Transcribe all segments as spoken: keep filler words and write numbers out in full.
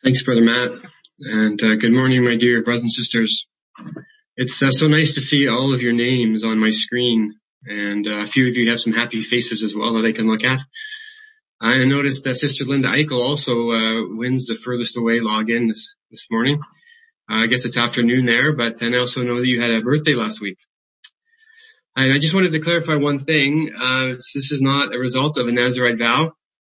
Thanks, Brother Matt. And uh, good morning, my dear brothers and sisters. It's uh, so nice to see all of your names on my screen. And uh, a few of you have some happy faces as well that I can look at. I noticed that Sister Linda Eichel also uh, wins the furthest away login this, this morning. Uh, I guess it's afternoon there, but I also know that you had a birthday last week. I, I just wanted to clarify one thing. Uh, this is not a result of a Nazirite vow.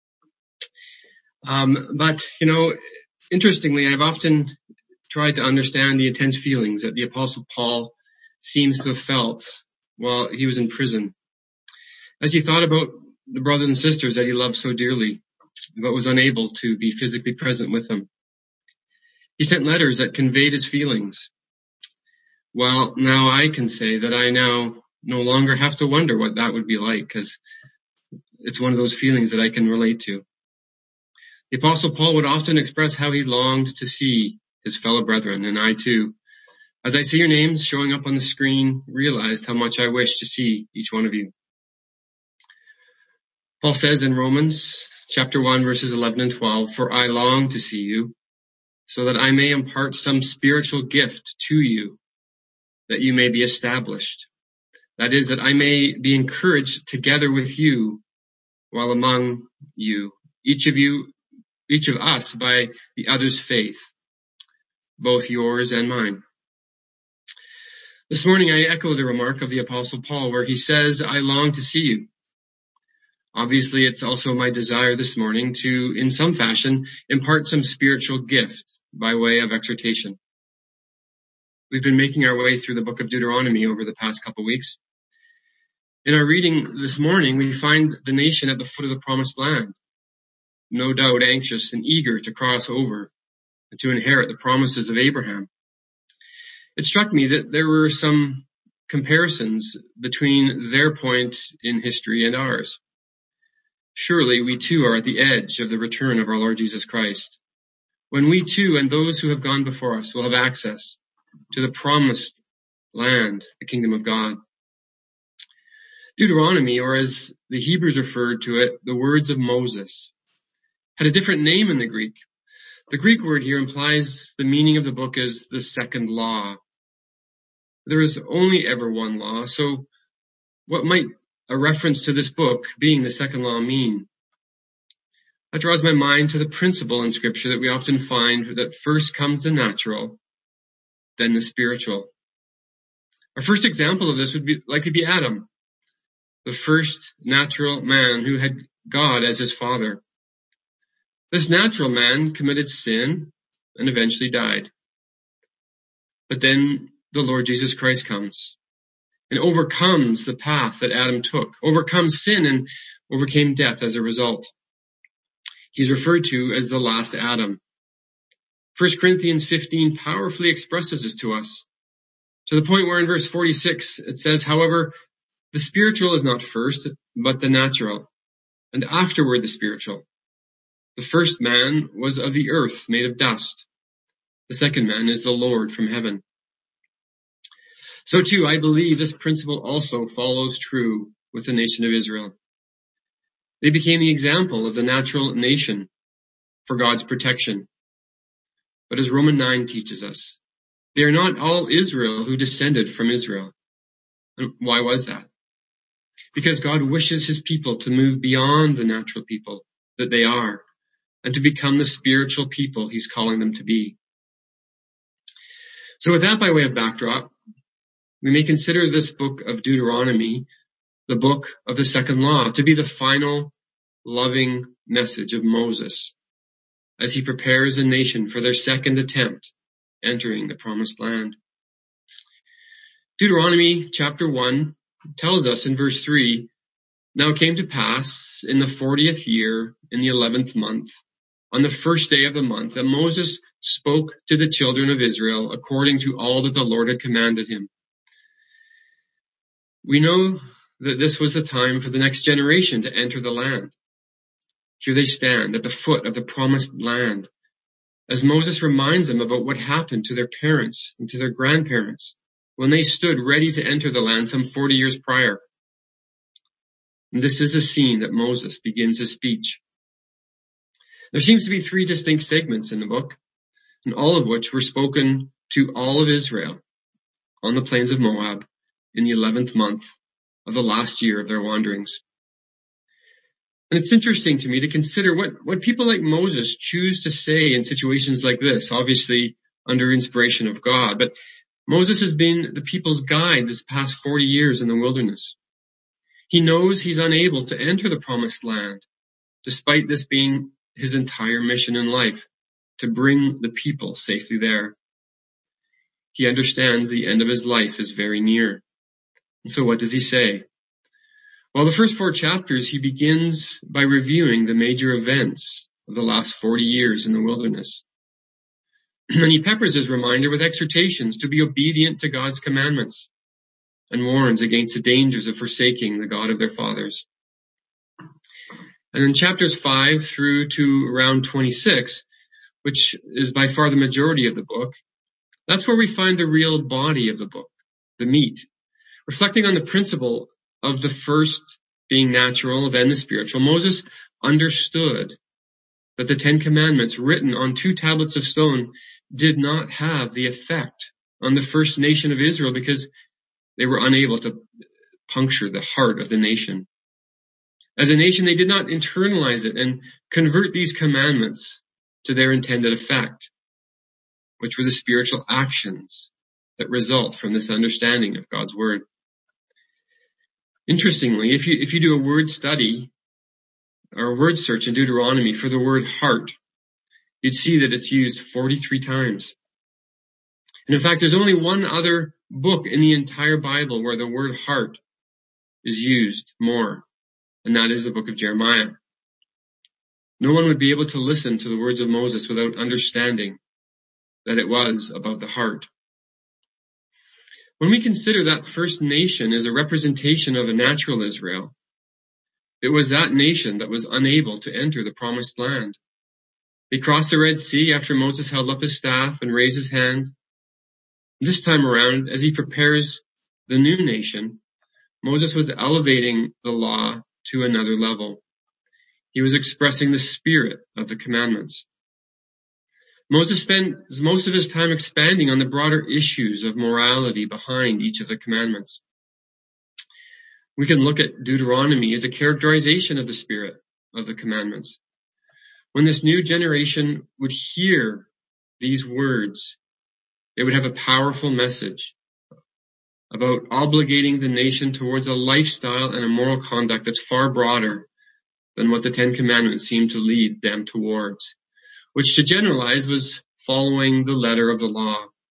Um, but, you know, interestingly, I've often tried to understand the intense feelings that the Apostle Paul seems to have felt while he was in prison, as he thought about the brothers and sisters that he loved so dearly, but was unable to be physically present with them. He sent letters that conveyed his feelings. Well, now I can say that I now no longer have to wonder what that would be like, because it's one of those feelings that I can relate to. The Apostle Paul would often express how he longed to see his fellow brethren, and I too, as I see your names showing up on the screen, realized how much I wish to see each one of you. Paul says in Romans chapter one, verses eleven and twelve, "For I long to see you, so that I may impart some spiritual gift to you, that you may be established. That is, that I may be encouraged together with you while among you, each of you each of us by the other's faith, both yours and mine." This morning I echo the remark of the Apostle Paul where he says, "I long to see you." Obviously, it's also my desire this morning to, in some fashion, impart some spiritual gift by way of exhortation. We've been making our way through the book of Deuteronomy over the past couple weeks. In our reading this morning, we find the nation at the foot of the promised land, no doubt anxious and eager to cross over and to inherit the promises of Abraham. It struck me that there were some comparisons between their point in history and ours. Surely we too are at the edge of the return of our Lord Jesus Christ, when we too and those who have gone before us will have access to the promised land, the kingdom of God. Deuteronomy, or as the Hebrews referred to it, the words of Moses, had a different name in the Greek. The Greek word here implies the meaning of the book as the second law. There is only ever one law, so what might a reference to this book being the second law mean? That draws my mind to the principle in Scripture that we often find that first comes the natural, then the spiritual. Our first example of this would be likely be Adam, the first natural man who had God as his father. This natural man committed sin and eventually died. But then the Lord Jesus Christ comes and overcomes the path that Adam took, overcomes sin and overcame death as a result. He's referred to as the last Adam. First Corinthians fifteen powerfully expresses this to us, to the point where in verse forty-six it says, "However, the spiritual is not first, but the natural, and afterward the spiritual. The first man was of the earth, made of dust. The second man is the Lord from heaven." So too, I believe this principle also follows true with the nation of Israel. They became the example of the natural nation for God's protection. But as Romans nine teaches us, they are not all Israel who descended from Israel. And why was that? Because God wishes his people to move beyond the natural people that they are, and to become the spiritual people he's calling them to be. So with that by way of backdrop, we may consider this book of Deuteronomy, the book of the second law, to be the final loving message of Moses as he prepares a nation for their second attempt entering the promised land. Deuteronomy chapter one tells us in verse three, "Now it came to pass in the fortieth year, in the eleventh month, on the first day of the month, that Moses spoke to the children of Israel according to all that the Lord had commanded him." We know that this was the time for the next generation to enter the land. Here they stand at the foot of the promised land, as Moses reminds them about what happened to their parents and to their grandparents when they stood ready to enter the land some forty years prior. And this is the scene that Moses begins his speech. There seems to be three distinct segments in the book. and all of which were spoken to all of Israel on the plains of Moab in the eleventh month of the last year of their wanderings. And it's interesting to me to consider what, what people like Moses choose to say in situations like this, obviously under inspiration of God. But Moses has been the people's guide this past forty years in the wilderness. He knows he's unable to enter the promised land, despite this being his entire mission in life, to bring the people safely there. He understands the end of his life is very near. And so what does he say? Well, the first four chapters, he begins by reviewing the major events of the last forty years in the wilderness. And he peppers his reminder with exhortations to be obedient to God's commandments and warns against the dangers of forsaking the God of their fathers. And in chapters five through to around twenty-six, which is by far the majority of the book, that's where we find the real body of the book, the meat, reflecting on the principle of the first being natural, then the spiritual. Moses understood that the Ten Commandments written on two tablets of stone did not have the effect on the first nation of Israel because they were unable to puncture the heart of the nation. As a nation, they did not internalize it and convert these commandments to their intended effect, which were the spiritual actions that result from this understanding of God's word. Interestingly, if you, if you do a word study or a word search in Deuteronomy for the word heart, you'd see that it's used forty-three times. And in fact, there's only one other book in the entire Bible where the word heart is used more, and that is the book of Jeremiah. No one would be able to listen to the words of Moses without understanding that it was about the heart. When we consider that first nation as a representation of a natural Israel, it was that nation that was unable to enter the promised land. They crossed the Red Sea after Moses held up his staff and raised his hands. This time around, as he prepares the new nation, Moses was elevating the law to another level. He was expressing the spirit of the commandments. Moses spends most of his time expanding on the broader issues of morality behind each of the commandments. We can look at Deuteronomy as a characterization of the spirit of the commandments. When this new generation would hear these words, they would have a powerful message about obligating the nation towards a lifestyle and a moral conduct that's far broader than what the Ten Commandments seem to lead them towards, which to generalize was following the letter of the law.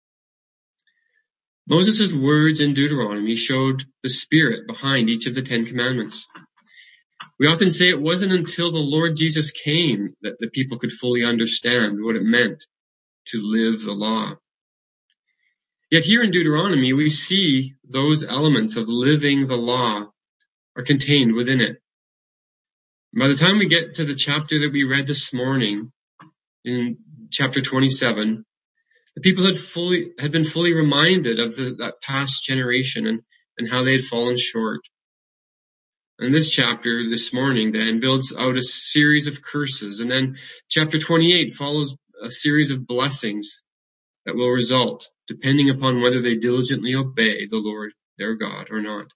Moses' words in Deuteronomy showed the spirit behind each of the Ten Commandments. We often say it wasn't until the Lord Jesus came that the people could fully understand what it meant to live the law. Yet here in Deuteronomy, we see those elements of living the law are contained within it. By the time we get to the chapter that we read this morning, in chapter twenty-seven, the people had fully, had been fully reminded of the, that past generation and, and how they had fallen short. And this chapter this morning then builds out a series of curses. And then chapter twenty-eight follows a series of blessings that will result depending upon whether they diligently obey the Lord their God or not.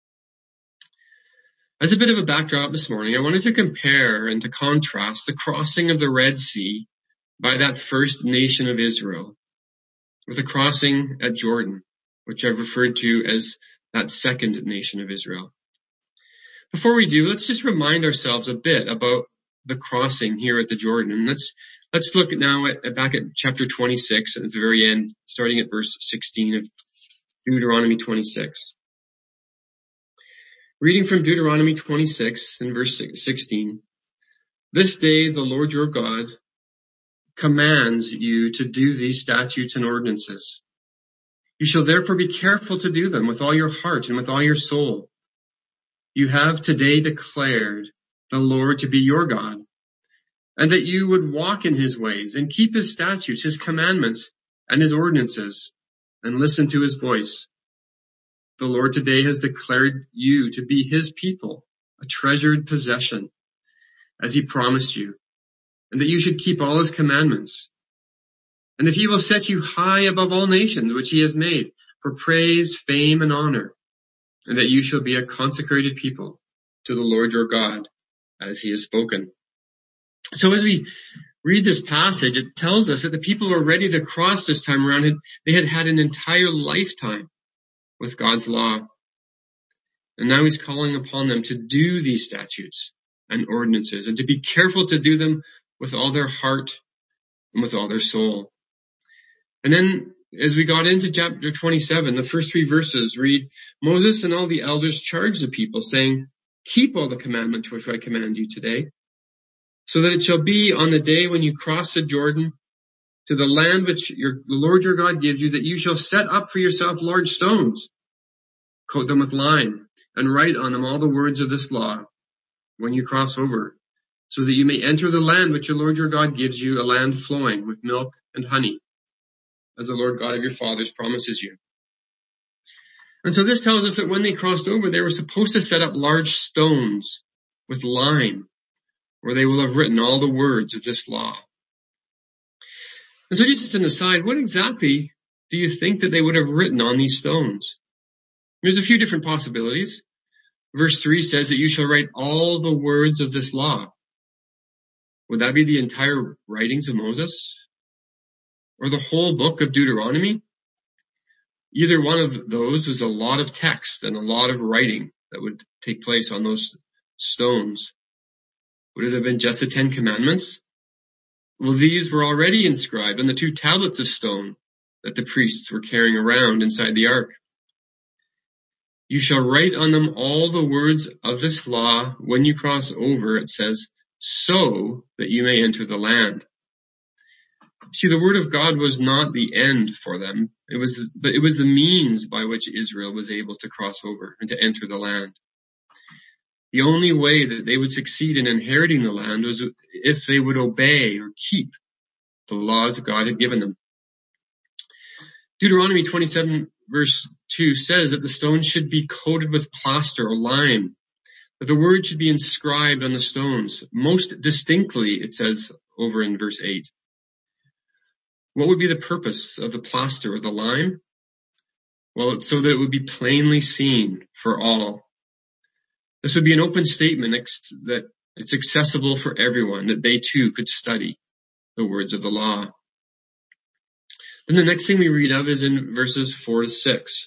As a bit of a backdrop this morning, I wanted to compare and to contrast the crossing of the Red Sea by that first nation of Israel with the crossing at Jordan, which I've referred to as that second nation of Israel. Before we do, let's just remind ourselves a bit about the crossing here at the Jordan. And let's, let's look now at, back at chapter twenty-six at the very end, starting at verse sixteen of Deuteronomy twenty-six. Reading from Deuteronomy twenty-six and verse sixteen. This day the Lord your God commands you to do these statutes and ordinances. You shall therefore be careful to do them with all your heart and with all your soul. You have today declared the Lord to be your God, and that you would walk in his ways and keep his statutes, his commandments, and his ordinances, and listen to his voice. The Lord today has declared you to be his people, a treasured possession, as he promised you, and that you should keep all his commandments. and that he will set you high above all nations which he has made, for praise, fame, and honor, and that you shall be a consecrated people to the Lord your God, as he has spoken. So as we read this passage, it tells us that the people who are ready to cross this time around, had, they had had an entire lifetime with God's law. And now he's calling upon them to do these statutes and ordinances, and to be careful to do them with all their heart and with all their soul. And then as we got into chapter twenty-seven, the first three verses read, Moses and all the elders charged the people, saying, keep all the commandments which I command you today, so that it shall be on the day when you cross the Jordan to the land which your, the Lord your God gives you, that you shall set up for yourself large stones, coat them with lime, and write on them all the words of this law when you cross over, so that you may enter the land which the Lord your God gives you, a land flowing with milk and honey, as the Lord God of your fathers promises you. And so this tells us that when they crossed over, they were supposed to set up large stones with lime, where they will have written all the words of this law. And so just as an aside, what exactly do you think that they would have written on these stones? There's a few different possibilities. Verse three says that you shall write all the words of this law. Would that be the entire writings of Moses? Or the whole book of Deuteronomy? Either one of those was a lot of text and a lot of writing that would take place on those stones. Would it have been just the Ten Commandments? Well, these were already inscribed on the two tablets of stone that the priests were carrying around inside the ark. You shall write on them all the words of this law when you cross over, it says, so that you may enter the land. See, the word of God was not the end for them. It was, but it was the means by which Israel was able to cross over and to enter the land. The only way that they would succeed in inheriting the land was if they would obey or keep the laws that God had given them. Deuteronomy twenty-seven verse two says that the stones should be coated with plaster or lime, that the word should be inscribed on the stones. Most distinctly, it says over in verse eight. What would be the purpose of the plaster or the lime? Well, it's so that it would be plainly seen for all. This would be an open statement that it's accessible for everyone, that they too could study the words of the law. Then the next thing we read of is in verses four to six.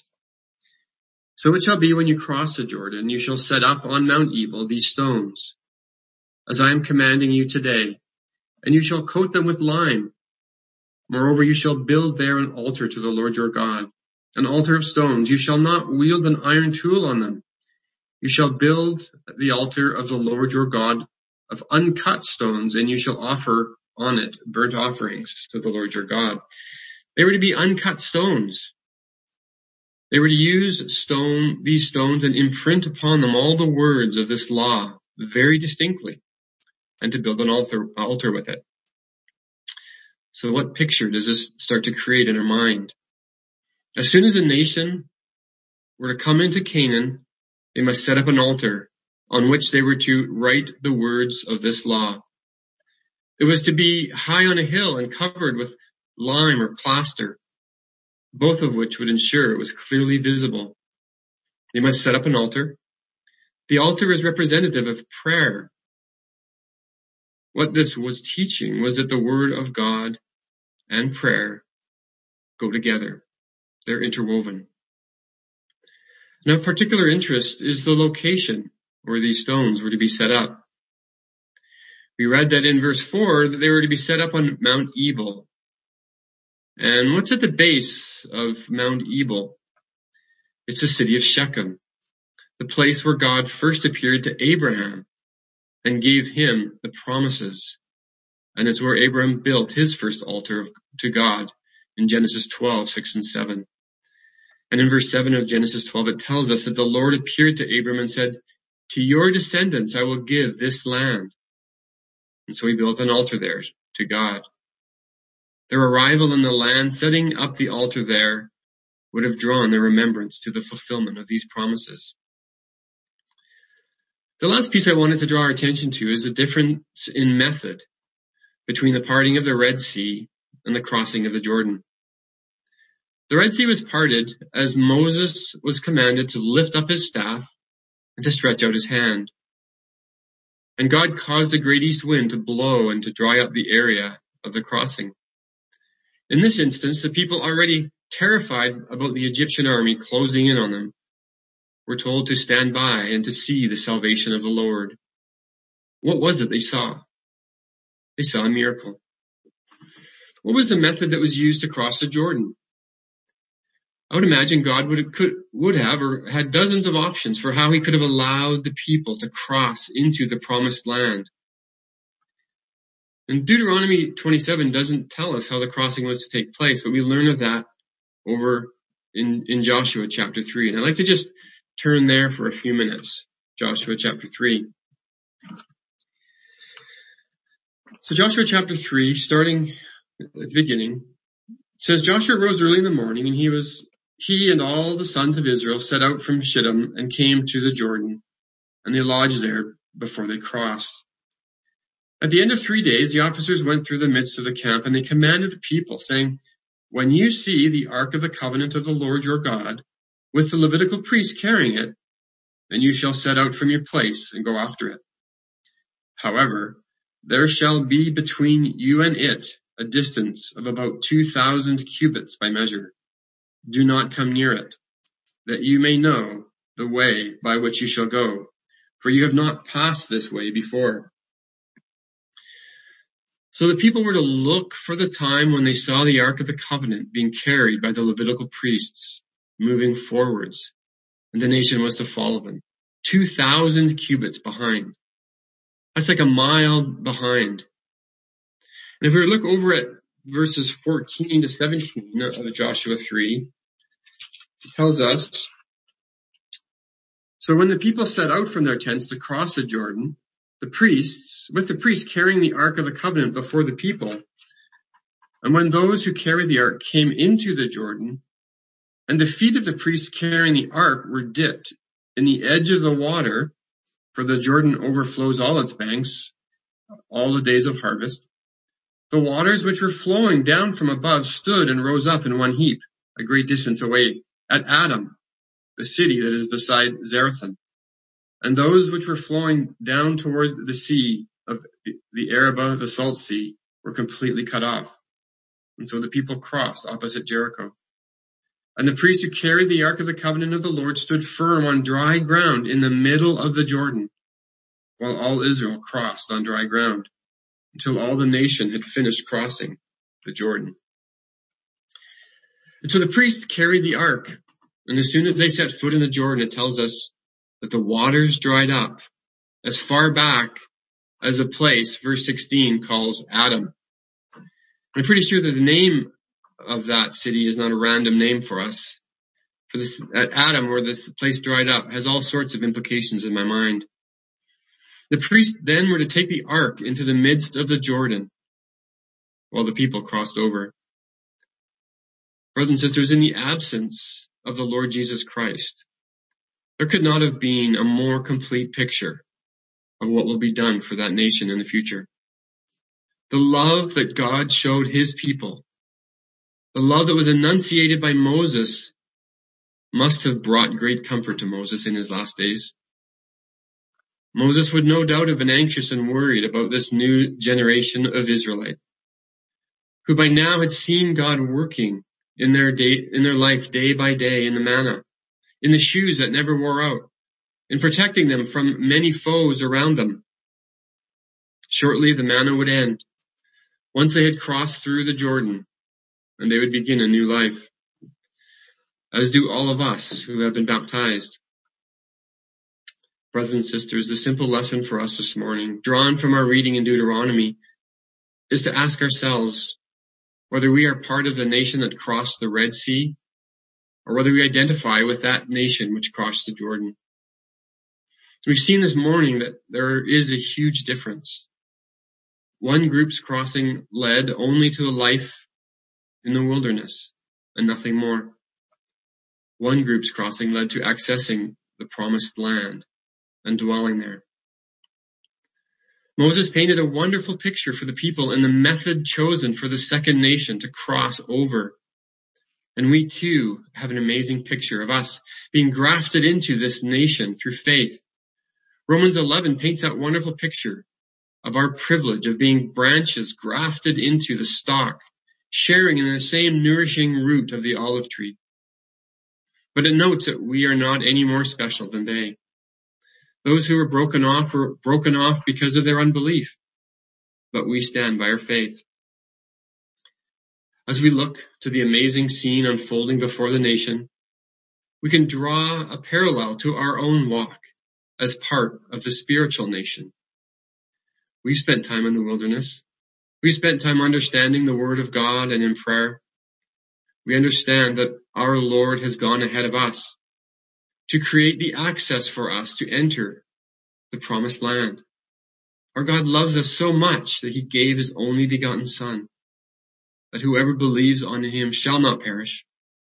So it shall be when you cross the Jordan, you shall set up on Mount Ebal these stones, as I am commanding you today, and you shall coat them with lime. Moreover, you shall build there an altar to the Lord your God, an altar of stones. You shall not wield an iron tool on them. You shall build the altar of the Lord your God of uncut stones, and you shall offer on it burnt offerings to the Lord your God. They were to be uncut stones. They were to use stone, these stones, and imprint upon them all the words of this law very distinctly, and to build an altar, altar with it. So what picture does this start to create in our mind? As soon as a nation were to come into Canaan, they must set up an altar on which they were to write the words of this law. It was to be high on a hill and covered with lime or plaster, both of which would ensure it was clearly visible. They must set up an altar. The altar is representative of prayer. What this was teaching was that the word of God and prayer go together. They're interwoven. Now, of particular interest is the location where these stones were to be set up. We read that in verse four that they were to be set up on Mount Ebal. And what's at the base of Mount Ebal? It's the city of Shechem, the place where God first appeared to Abraham and gave him the promises. And it's where Abraham built his first altar to God in Genesis twelve, six and seven. And in verse seven of Genesis twelve, it tells us that the Lord appeared to Abram and said, to your descendants I will give this land. And so he built an altar there to God. Their arrival in the land, setting up the altar there, would have drawn their remembrance to the fulfillment of these promises. The last piece I wanted to draw our attention to is the difference in method between the parting of the Red Sea and the crossing of the Jordan. The Red Sea was parted as Moses was commanded to lift up his staff and to stretch out his hand. And God caused a great east wind to blow and to dry up the area of the crossing. In this instance, the people, already terrified about the Egyptian army closing in on them, were told to stand by and to see the salvation of the Lord. What was it they saw? They saw a miracle. What was the method that was used to cross the Jordan? I would imagine God would, could, would have or had dozens of options for how he could have allowed the people to cross into the promised land. And Deuteronomy twenty-seven doesn't tell us how the crossing was to take place, but we learn of that over in, in Joshua chapter three. And I'd like to just turn there for a few minutes. Joshua chapter three. So Joshua chapter three, starting at the beginning, says, Joshua rose early in the morning, and he was He and all the sons of Israel set out from Shittim and came to the Jordan, and they lodged there before they crossed. At the end of three days, the officers went through the midst of the camp, and they commanded the people, saying, when you see the ark of the covenant of the Lord your God, with the Levitical priests carrying it, then you shall set out from your place and go after it. However, there shall be between you and it a distance of about two thousand cubits by measure. Do not come near it, that you may know the way by which you shall go, for you have not passed this way before. So the people were to look for the time when they saw the Ark of the Covenant being carried by the Levitical priests, moving forwards, and the nation was to follow them. Two thousand cubits behind. That's like a mile behind. And if we look over at verses fourteen to seventeen of Joshua three, it tells us, so when the people set out from their tents to cross the Jordan, the priests, with the priests carrying the Ark of the Covenant before the people, and when those who carried the Ark came into the Jordan, and the feet of the priests carrying the Ark were dipped in the edge of the water, for the Jordan overflows all its banks, all the days of harvest, the waters which were flowing down from above stood and rose up in one heap, a great distance away, at Adam, the city that is beside Zarethan. And those which were flowing down toward the sea of the Arabah, the Salt Sea, were completely cut off. And so the people crossed opposite Jericho. And the priests who carried the Ark of the Covenant of the Lord stood firm on dry ground in the middle of the Jordan, while all Israel crossed on dry ground, until all the nation had finished crossing the Jordan. And so the priests carried the ark, and as soon as they set foot in the Jordan, it tells us that the waters dried up as far back as a place, verse sixteen, calls Adam. I'm pretty sure that the name of that city is not a random name for us. For this, at Adam, where this place dried up, has all sorts of implications in my mind. The priests then were to take the ark into the midst of the Jordan while the people crossed over. Brothers and sisters, in the absence of the Lord Jesus Christ, there could not have been a more complete picture of what will be done for that nation in the future. The love that God showed his people, the love that was enunciated by Moses, must have brought great comfort to Moses in his last days. Moses would no doubt have been anxious and worried about this new generation of Israelites, who by now had seen God working in their day, in their life day by day in the manna, in the shoes that never wore out, in protecting them from many foes around them. Shortly the manna would end, once they had crossed through the Jordan, and they would begin a new life, as do all of us who have been baptized. Brothers and sisters, the simple lesson for us this morning, drawn from our reading in Deuteronomy, is to ask ourselves whether we are part of the nation that crossed the Red Sea, or whether we identify with that nation which crossed the Jordan. We've seen this morning that there is a huge difference. One group's crossing led only to a life in the wilderness and nothing more. One group's crossing led to accessing the promised land and dwelling there. Moses painted a wonderful picture for the people and the method chosen for the second nation to cross over. And we too have an amazing picture of us being grafted into this nation through faith. Romans eleven paints that wonderful picture of our privilege of being branches grafted into the stalk, sharing in the same nourishing root of the olive tree. But it notes that we are not any more special than they. Those who were broken off were broken off because of their unbelief, but we stand by our faith. As we look to the amazing scene unfolding before the nation, we can draw a parallel to our own walk as part of the spiritual nation. We've spent time in the wilderness. We've spent time understanding the Word of God and in prayer. We understand that our Lord has gone ahead of us to create the access for us to enter the promised land. Our God loves us so much that he gave his only begotten Son, that whoever believes on him shall not perish.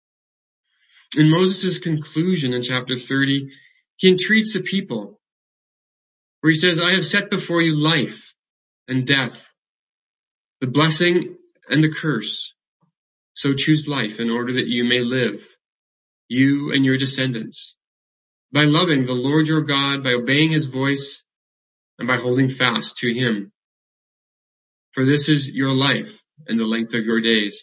In Moses' conclusion in chapter thirty, he entreats the people, where he says, I have set before you life and death, the blessing and the curse. So choose life in order that you may live, you and your descendants, by loving the Lord your God, by obeying his voice, and by holding fast to him. For this is your life and the length of your days.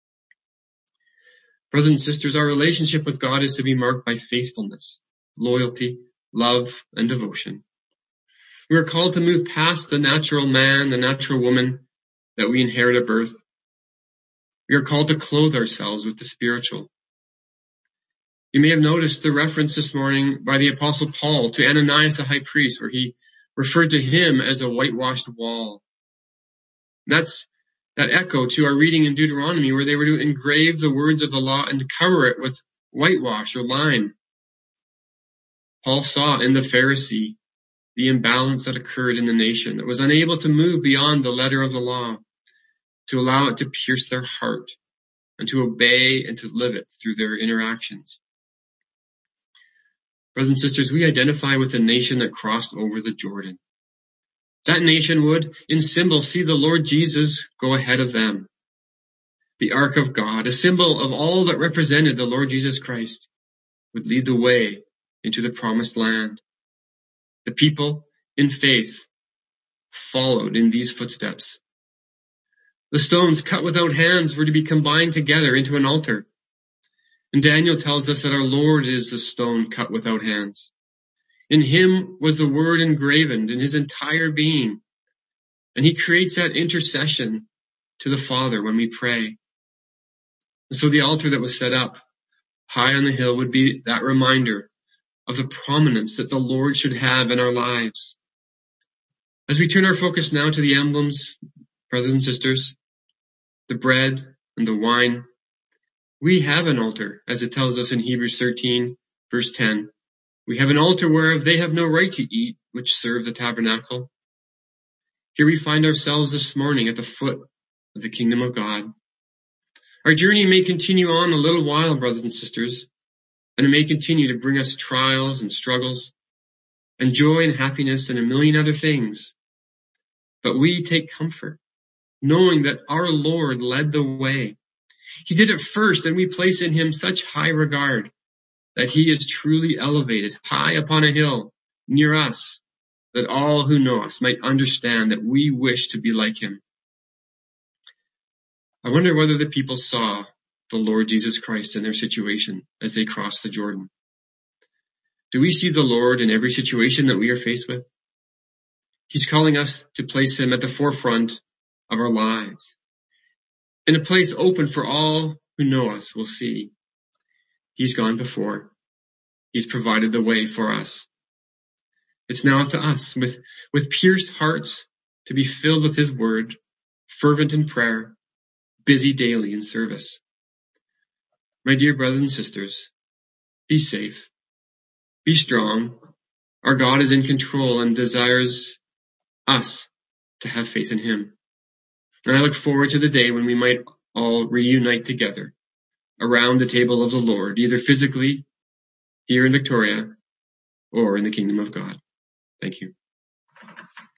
Brothers and sisters, our relationship with God is to be marked by faithfulness, loyalty, love, and devotion. We are called to move past the natural man, the natural woman that we inherit at birth. We are called to clothe ourselves with the spiritual. You may have noticed the reference this morning by the Apostle Paul to Ananias the high priest, where he referred to him as a whitewashed wall. That's that echo to our reading in Deuteronomy, where they were to engrave the words of the law and to cover it with whitewash or lime. Paul saw in the Pharisee the imbalance that occurred in the nation that was unable to move beyond the letter of the law, to allow it to pierce their heart and to obey and to live it through their interactions. Brothers and sisters, we identify with the nation that crossed over the Jordan. That nation would, in symbol, see the Lord Jesus go ahead of them. The Ark of God, a symbol of all that represented the Lord Jesus Christ, would lead the way into the promised land. The people, in faith, followed in these footsteps. The stones cut without hands were to be combined together into an altar. And Daniel tells us that our Lord is the stone cut without hands. In him was the word engraven in his entire being. And he creates that intercession to the Father when we pray. And so the altar that was set up high on the hill would be that reminder of the prominence that the Lord should have in our lives. As we turn our focus now to the emblems, brothers and sisters, the bread and the wine, we have an altar, as it tells us in Hebrews thirteen, verse ten. We have an altar whereof they have no right to eat, which serve the tabernacle. Here we find ourselves this morning at the foot of the kingdom of God. Our journey may continue on a little while, brothers and sisters, and it may continue to bring us trials and struggles, and joy and happiness and a million other things. But we take comfort, knowing that our Lord led the way. He did it first, and we place in him such high regard that he is truly elevated high upon a hill near us, that all who know us might understand that we wish to be like him. I wonder whether the people saw the Lord Jesus Christ in their situation as they crossed the Jordan. Do we see the Lord in every situation that we are faced with? He's calling us to place him at the forefront of our lives, in a place open for all who know us will see. He's gone before. He's provided the way for us. It's now up to us, with, with pierced hearts, to be filled with his word, fervent in prayer, busy daily in service. My dear brothers and sisters, be safe, be strong. Our God is in control and desires us to have faith in him. And I look forward to the day when we might all reunite together around the table of the Lord, either physically here in Victoria or in the kingdom of God. Thank you.